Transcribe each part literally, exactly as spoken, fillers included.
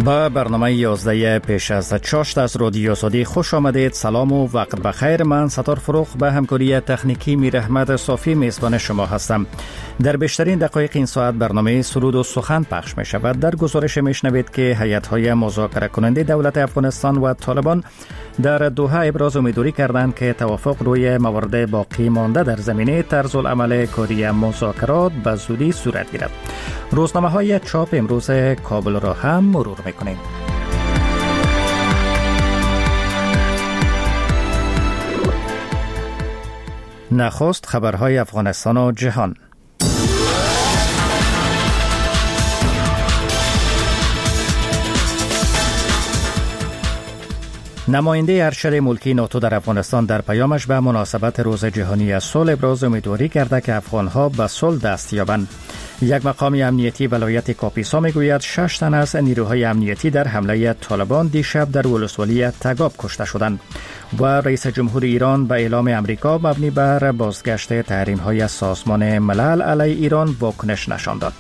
با برنامه یازده پیش از چاشت از رادیو سعودی خوش آمدید. سلام و وقت بخیر. من ستار فروخ به همکاری تکنیکی میر احمد صافی میزبان شما هستم. در بیشترین دقایق این ساعت برنامه سرود و سخن پخش می شود. در گزارش می شنوید که هیئت‌های مذاکره کننده دولت افغانستان و طالبان در دوحه ابراز امیدواری کردند که توافق روی موارد باقی مانده در زمینه طرز العمل کاری مذاکرات به زودی صورت گیرد. روزنامه های چاپ امروز کابل را هم مرور میکنیم. نخست خبرهای افغانستان و جهان. نماینده ارشد ملکی ناتو در افغانستان در پیامش به مناسبت روز جهانی صلح ابراز امیدواری کرده که افغانها به صلح دست یابند. یک مقام امنیتی ولایت کاپیسا میگوید شش تن از نیروهای امنیتی در حمله طالبان دیشب در ولسوالی تگاب کشته شدند و رئیس جمهور ایران به اعلام امریکا مبنی بر بازگشت تحریم‌های سازمان ملل علیه ایران واکنش نشان داد.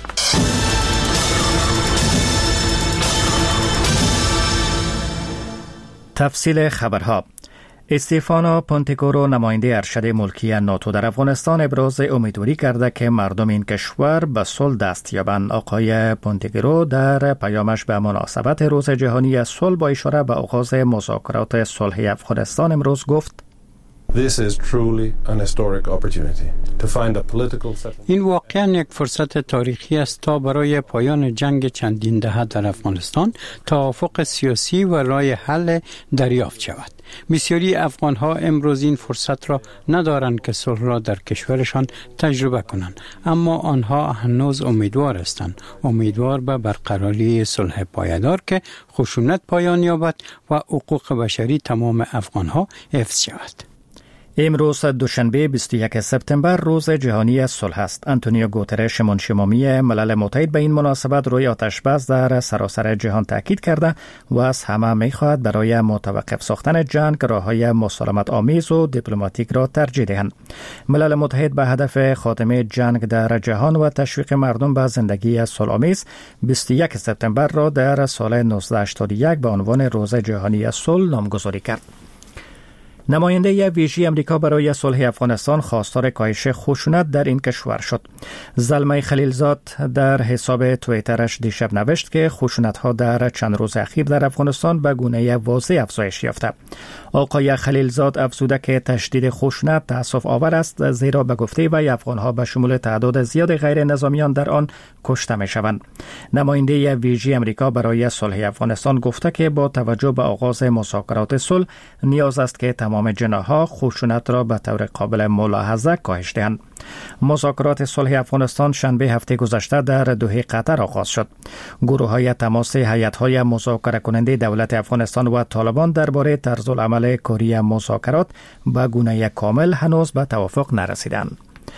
تفصیل خبرها. استیفانو پونتگورو نماینده ارشد ملکی ناتو در افغانستان ابراز امیدواری کرده که مردم این کشور به صلح دست یابند. آقای پونتگورو در پیامش به مناسبت روز جهانی صلح با اشاره به آغاز مذاکرات صلح افغانستان امروز گفت: This is truly an historic opportunity to find a political settlement. این واقعا یک فرصت تاریخی است تا برای پایان جنگ چندین دهه در افغانستان توافق سیاسی و راه حل دریافت شود. بسیاری افغان‌ها امروز این فرصت را ندارند که صلح را در کشورشان تجربه کنند، اما آنها هنوز امیدوار هستند، امیدوار به برقراری صلح پایدار که خشونت پایان یابد و حقوق بشری تمام افغان‌ها حفظ شود. امروز دوشنبه بیست و یکم سپتامبر روز جهانی صلح است. آنتونیو گوترش منشی ملل متحد به این مناسبت روی آتش‌بس در سراسر جهان تاکید کرده و از همه می‌خواهد برای متوقف ساختن جنگ راه‌های مسالمت آمیز و دیپلماتیک را ترجیح دهند. ملل متحد به هدف خاتمه جنگ در جهان و تشویق مردم به زندگی صلح‌آمیز بیست و یکم سپتامبر را در سال نوزده هشتاد و یک به عنوان روز جهانی صلح نامگذاری کرد. نماینده ویژه امریکا برای صلح افغانستان خواستار کاهش خشونت در این کشور شد. زلمه خلیلزاد در حساب توییترش دیشب نوشت که خشونت‌ها در چند روز اخیر در افغانستان به گونه واضح افزایش یافته. آقای خلیلزاد افزوده که تشدید خشونت تأسف آور است، زیرا به گفته وی افغان‌ها به شمول تعداد زیاد غیر نظامیان در آن کشته می‌شوند. نماینده ویژه امریکا برای صلح افغانستان گفته که با توجه به آغاز مذاکرات صلح نیاز است که تمام جناح‌ها خشونت را به طور قابل ملاحظه کاهش دهند. مذاکرات صلح افغانستان شنبه هفته گذشته در دوحه قطر آغاز شد. گروه‌های تماس هیئت‌های مذاکره کننده دولت افغانستان و طالبان درباره طرز العمل کاری مذاکرات به گونه کامل هنوز به توافق نرسیدند.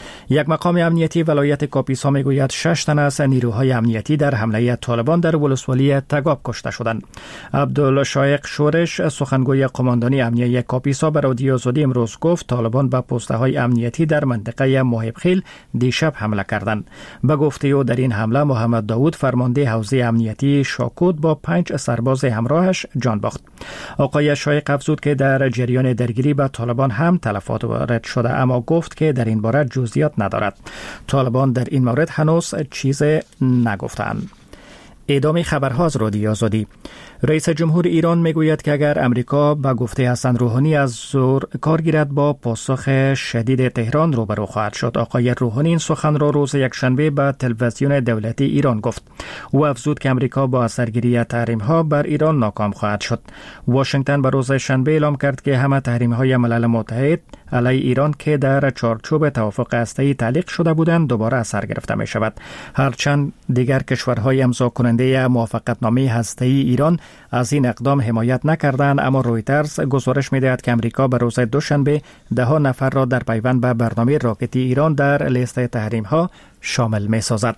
یک مقام امنیتی ولایت کاپیسا میگوید شش تن از نیروهای امنیتی در حمله طالبان در ولسوالی تگاب کشته شدند. عبدالشایق شورش سخنگوی قماندانی امنیتی کاپیسا به رادیو سعودی امروز گفت طالبان به پست‌های امنیتی در منطقه محبخیل دیشب حمله کردند. به گفته او در این حمله محمد داوود فرمانده حوزه امنیتی شاکود با پنج سرباز همراهش جان باخت. آقای شایق افزود که در جریان درگیری به طالبان هم تلفات وارد شده، اما گفت که در این باره جزئیات ندارد. طالبان در این مورد هنوز چیز نگفتند. ادامه خبرها از رادیو آزادی. رئیس جمهور ایران میگوید که اگر امریکا به گفته حسن روحانی از زور کار گیرد با پاسخ شدید تهران روبرو خواهد شد. آقای روحانی این سخن را روز یکشنبه به تلویزیون دولتی ایران گفت. او افزود که امریکا با اثرگیری تحریم‌ها بر ایران ناکام خواهد شد. واشنگتن به روز شنبه اعلام کرد که همه تحریم‌های ملل متحد علیه ایران که در چارچوب توافق هسته‌ای تعلیق شده بودند دوباره اثر گرفته می شود. هرچند دیگر کشورهای امضا کننده موافقتنامه هسته‌ای ایران از این اقدام حمایت نکردند، اما رویترز گزارش می‌دهد که امریکا به روز دوشنبه ده نفر را در پیوند به برنامه راکتی ایران در لیست تحریم‌ها شامل می‌سازد.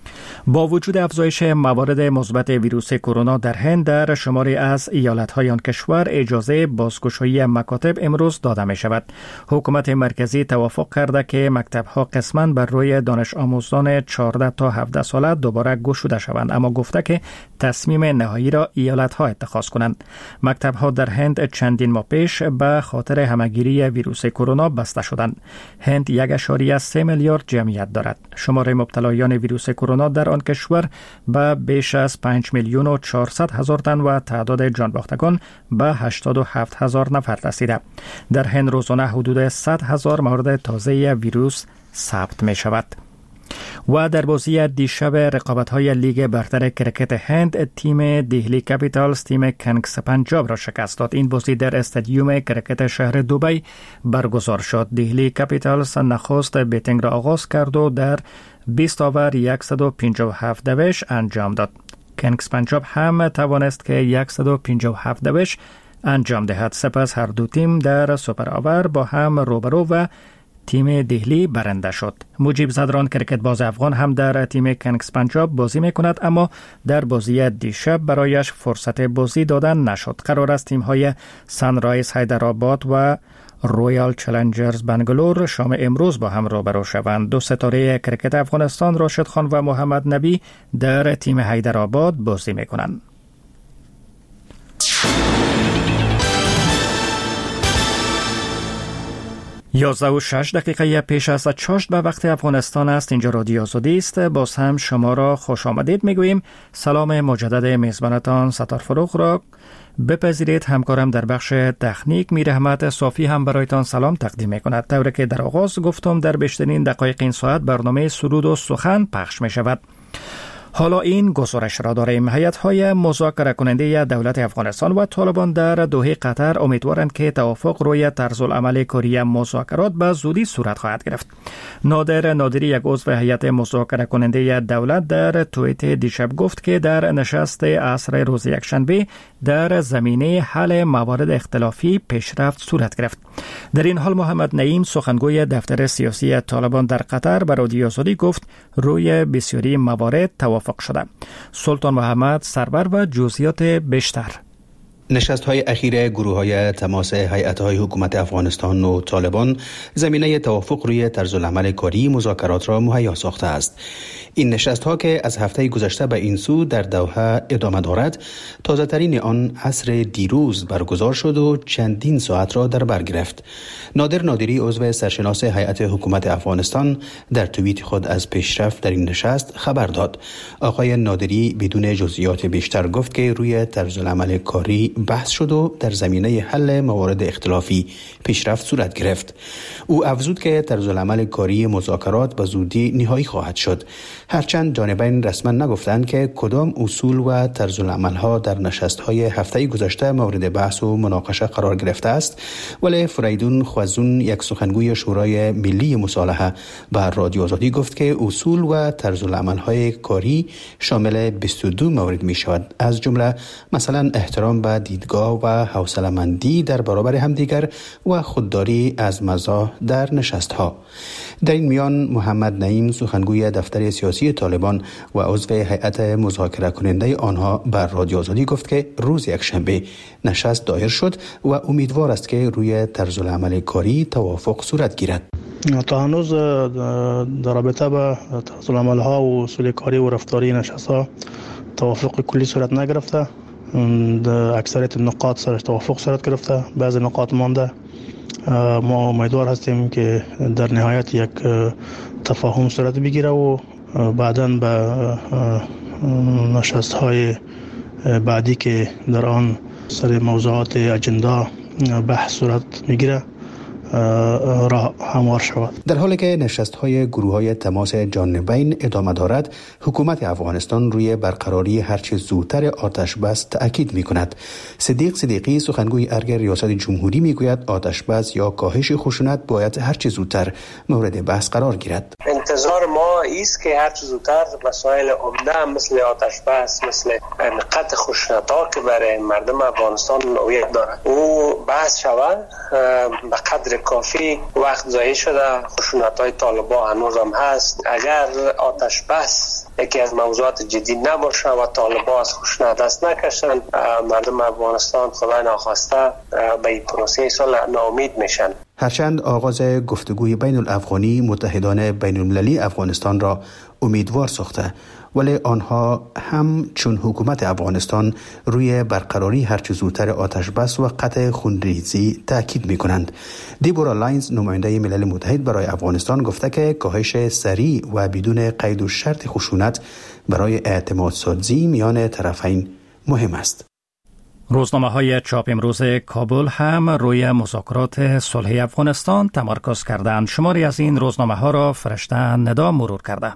با وجود افزایش موارد مثبت ویروس کرونا در هند، در شماری از ایالت‌های آن کشور اجازه بازگشایی مکاتب امروز داده می شود. حکومت مرکزی توافق کرده که مکتب‌ها قسماً بر روی دانش آموزان چهارده تا هفده ساله دوباره گشوده شوند، اما گفته که تصمیم نهایی را ایالت‌ها اتخاذ کنند. مکتب‌ها در هند چندین ماه پیش به خاطر همهگیری ویروس کرونا بسته شدند. هند یک اشاریه سه میلیارد جمعیت دارد. شمار مبتلایان ویروس کرونا در آن کشور به بیش از پنج میلیون و چهارصد هزار تن و تعداد جانباختگان به هشتاد و هفت هزار نفر رسیده. در هند روزانه حدود صد هزار مورد تازه ویروس ثبت می شود. و در بازی دیشب رقابت‌های لیگ برتر کرکت هند، تیم دهلی کپیتالز تیم کنگز پنجاب را شکست داد. این بازی در استادیوم کرکت شهر دبی برگزار شد. دهلی کپیتالز نخست بیتینگ را آغاز کرد و در بیست اوور صد و پنجاه و هفت دوش انجام داد. کنگز پنجاب هم توانست که صد و پنجاه و هفت دوش انجام دهد. سپس هر دو تیم در سوپر اوور با هم روبرو و تیم دهلی برنده شد. مجیب زدران کرکت باز افغان هم در تیم کنگز پنجاب بازی می کند، اما در بازی دیشب برایش فرصت بازی دادن نشد. قرار است تیم های سنرایز حیدرآباد و رویال چالنجرز بنگلور شام امروز با هم روبرو شوند. دو ستاره کرکت افغانستان راشد خان و محمد نبی در تیم حیدرآباد بازی می کنند. یازده و شش دقیقه پیش از چاشت به وقت افغانستان است. اینجا رادیو آزادی است. باز هم شما را خوش آمدید میگوییم. سلام مجدد میزبانتان ستار فروغ را بپذیرید. همکارم در بخش تکنیک میر احمد صافی هم برایتان سلام تقدیم میکند. طوری که در آغاز گفتم در بیشترین دقایق این ساعت برنامه سرود و سخن پخش می شود. حالا این گزارش را داریم. هیئت‌های مذاکره کننده دولت افغانستان و طالبان در دوحه قطر امیدوارند که توافق روی طرزالعمل کاری مذاکرات به زودی صورت خواهد گرفت. نادر نادری، یک عضو هیئت مذاکره کننده دولت، در توییت دیشب گفت که در نشست عصر روز یکشنبه در زمینه حل موارد اختلافی پیشرفت صورت گرفت. در این حال محمد نعیم، سخنگوی دفتر سیاسی طالبان در قطر، به رادیو آزادی گفت روی بسیاری موارد توافق شده. سلطان محمد سرور و جزئیات بیشتر. نشست‌های اخیر گروه‌های تماس هیئت‌های حکومت افغانستان و طالبان زمینه توافق روی طرزالعمل کاری مذاکرات را مهیا ساخته است. این نشست‌ها که از هفته گذشته به این سو در دوحه ادامه دارد، تازه‌ترین آن عصر دیروز برگزار شد و چندین ساعت را در بر گرفت. نادر نادری، عضو سرشناس هیئت حکومت افغانستان، در توییت خود از پیشرفت در این نشست خبر داد. آقای نادری بدون جزئیات بیشتر گفت که روی طرزالعمل کاری بحث شد و در زمینه حل موارد اختلافی پیشرفت صورت گرفت. او افزود که طرزالعمل کاری مذاکرات به زودی نهایی خواهد شد. هرچند جانبین رسما نگفتند که کدام اصول و طرزالعمل‌ها در نشست‌های هفته گذشته مورد بحث و مناقشه قرار گرفته است، ولی فریدون خوازون، یک سخنگوی شورای ملی مصالحه، به رادیو آزادی گفت که اصول و طرزالعمل‌های کاری شامل بیست و دو مورد می‌شود، از جمله مثلا احترام به دیدگاه و حوصله‌مندی در برابر همدیگر و خودداری از مزاح در نشست‌ها. در این میان محمد نعیم، سخنگوی دفتر سیاسی طالبان و عضو هیئت مذاکره کننده آنها، بر رادیو آزادی گفت که روز یکشنبه نشست دایر شد و امیدوار است که روی طرزالعمل کاری توافق صورت گیرد. تا هنوز در رابطه با طرزالعمل‌ها و اصول کاری و رفتاری نشست‌ها توافق کلی صورت نگرفته. در اکثریت نقاط سرش توافق صورت گرفته، بعضی نقاط مانده. ما امیدوار هستیم که در نهایت یک تفاهم صورت بگیره و بعداً به نشست‌های بعدی که در آن سر موضوعات اجندا بحث صورت میگیره راه هموار شود. در حالی که نشست‌های گروه‌های تماس جانبین ادامه دارد، حکومت افغانستان روی برقراری هرچه زودتر آتش بس تأکید می‌کند. صدیق صدیقی، سخنگوی ارگ ریاست جمهوری، میگوید آتش بس یا کاهش خشونت باید هرچه زودتر مورد بحث قرار گیرد. انتظار ما است که هرچه زودتر مسائل عمده مثل آتش بس، مثل قطع خشونت‌ها که برای مردم افغانستان نوعیت دارد او بحث شود، به قدر کافی وقت ضایع شده. خشونت‌های طالبان هنوز هم هست. اگر آتش بس یکی از موضوعات جدی نباشه و طالبان از خشونت دست نکشن، مردم افغانستان خدای ناخواسته به این پروسه صلح ناامید میشن. هرچند آغاز گفتگوی بین الافغانی متحدان بین المللی افغانستان را امیدوار ساخته، ولی آنها هم چون حکومت افغانستان روی برقراری هرچه زودتر آتش بس و قطع خونریزی تاکید می کنند. دیبورا لاینز نماینده ملل متحد برای افغانستان گفته که کاهش سریع و بدون قید و شرط خشونت برای اعتماد سازی میان طرفین مهم است. روزنامه های چاپ امروز کابل هم روی مذاکرات صلح افغانستان تمرکز کردند. شماری از این روزنامه ها را فرشته ندا مرور کرده.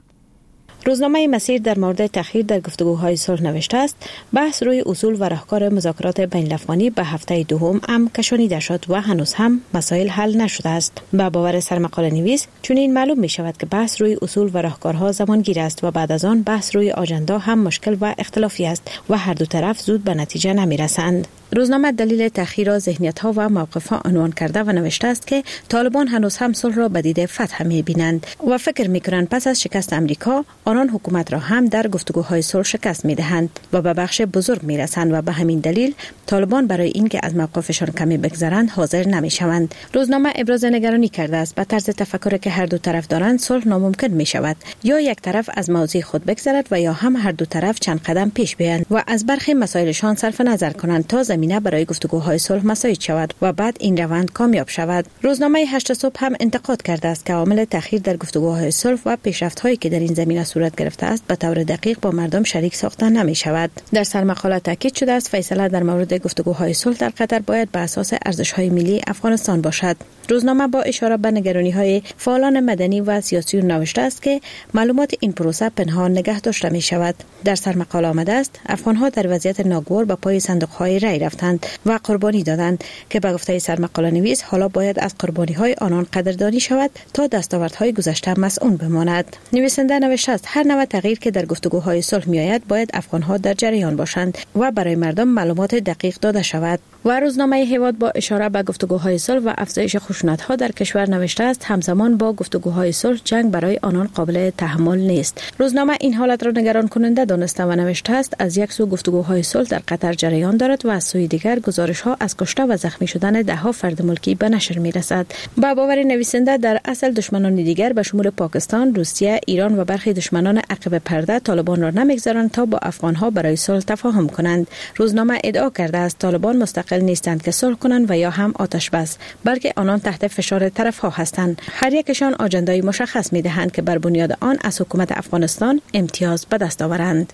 روزنامه مسیر در مورد تأخیر در گفتگوهای صلح نوشته است بحث روی اصول و راهکار مذاکرات بین الافغانی به هفته دوم هم کشانیده شد و هنوز هم مسائل حل نشده است. با باور سرمقاله نویس چنین معلوم می شود که بحث روی اصول و راهکارها زمانگیر است و بعد از آن بحث روی آجندا هم مشکل و اختلافی است و هر دو طرف زود به نتیجه نمی رسند. روزنامه دلیل تأخیر را ذهنیت‌ها و موقف‌ها عنوان کرده و نوشته است که طالبان هنوز هم صلح را به دید فتح می‌بینند و فکر می‌کنند پس از شکست امریکا آنان حکومت را هم در گفتگوهای صلح شکست می‌دهند و به بخش بزرگ می‌رسند و به همین دلیل طالبان برای اینکه از موقفشان کمی بگذرند حاضر نمی‌شوند. روزنامه ابراز نگرانی کرده است به طرز تفکری که هر دو طرف دارند صلح ناممکن می‌شود، یا یک طرف از موضوع خود بگذرد و یا هم هر دو طرف چند قدم پیش بیایند و از برخی مسائلشان صرف نظر کنند تا زمینه برای گفتگوهای صلح مساعد شود و بعد این روند کامیاب شود. روزنامه هشت صبح هم انتقاد کرده است که عامل تأخیر در گفتگوهای صلح و پیشرفت‌هایی که در این زمینه صورت گرفته است به طور دقیق با مردم شریک ساخته نمی شود. در سرمقاله تاکید شده است فیصله در مورد گفتگوهای صلح در قطر باید بر اساس ارزش‌های ملی افغانستان باشد. روزنامه با اشاره به نگرانی‌های فعالان مدنی و سیاسی نوشته است که معلومات این پروسه پنهان نگه داشته می شود. در سرمقاله آمده است افغان‌ها در وضعیت ناگوار به پای صندوق‌های رای رفتند و قربانی دادند که به گفته سرمقاله نویس حالا باید از قربانی‌های آنان قدردانی شود تا دستاوردهای گذشته مسئول بماند. نویسنده نوشته است هر نوع تغییر که در گفتگوهای صلح میآید باید افغان‌ها در جریان باشند و برای مردم معلومات دقیق داده شود. و روزنامه هیواد با اشاره به گفتگوهای صلح و افزایش خشونت‌ها در کشور نوشته است همزمان با گفتگوهای صلح جنگ برای آنان قابل تحمل نیست. روزنامه این حالت را نگران کننده دانسته و نوشته است از یک سو گفتگوهای صلح در قطر جریان دارد و از سوی دیگر گزارش‌ها از کشته و زخمی شدن ده‌ها فرد ملکی به نشر می‌رسد. با باور نویسنده در اصل دشمنان دیگر به شمول پاکستان، روسیه، ایران و برخی دشمنان عقب پرده طالبان را نمی‌گذارند تا با افغان‌ها برای صلح تفاهم کنند. روزنامه ادعا کرده است طالبان مستقل نیستند که صلح کنند و یا هم آتش بس، بلکه آنان تحت فشار طرف‌ها هستند. هر یکشان آجندای مشخص می‌دهند که بر بنیاد آن از حکومت افغانستان امتیاز به دست آورند.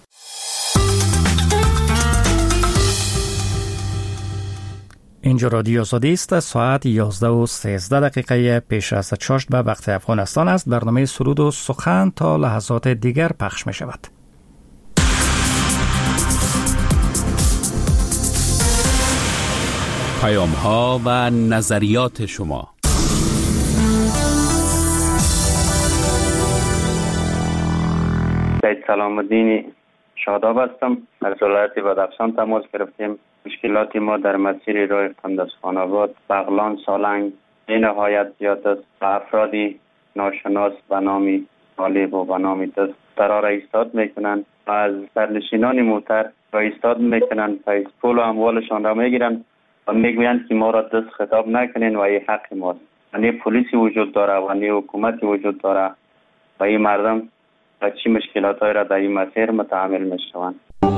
اینجا رادیو آزادی است. ساعت یازده و سیزده دقیقه پیش از چاشت به وقت افغانستان است. برنامه سرود و سخن تا لحظات دیگر پخش می شود. پیام ها و نظریات شما. سید سلام الدین شاداب هستم. از ولایت بدخشان تماس گرفتیم. مشکلات ما در مسیر راه قندزخان آباد، بغلان، سالنگ به نهایت زیاد است و افرادی ناشناس به نام طالب و به نام دست قرار ایستاد میکنند و از سرنشینان موتر را ایستاد میکنند و پول و اموالشان را میگیرند و میگویند که ما را دست خطاب نکنین و این حق ماست. و نه پلیسی وجود داره و نه حکومتی وجود داره و این مردم و چی مشکلات های را در این مسیر متحمل میشوند.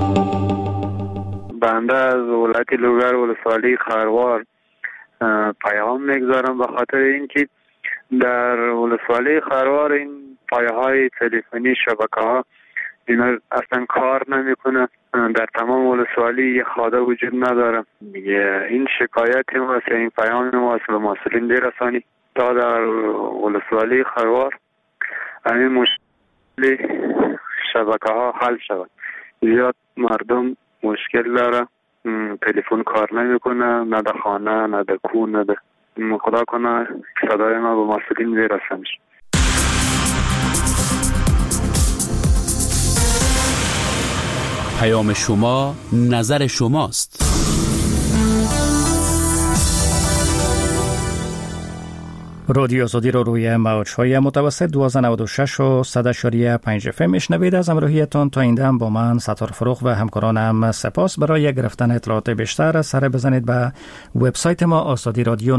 بنده از ولایت لوگر ولسوالی خروار پیام میگذارم به خاطر اینکه در ولسوالی خروار این پایه های تلفنی شبکه ها اینا اصلا کار نمیکنه. در تمام ولسوالی یه خاده وجود نداره. این شکایت ما است، این پیام ما است به مسئولین برسانی تا در ولسوالی خروار همین مشکل شبکه ها حل شود. زیاد مردم مشکل داره، تلفن کار نمیکنه، نه در خانه نه در کو نه در خدا کنه صدای ما به مسئولین برسانش. پیام شما نظر شماست. رادیو آزادی رو روی موج‌های متوسط دویست و نود و شش و صد و پنج اف ام میشنوید. از همراهیتان تا این دم با من ستار فروغ و همکارانم سپاس. برای گرفتن اطلاعات بیشتر سر بزنید به وبسایت ما آزادی رادیو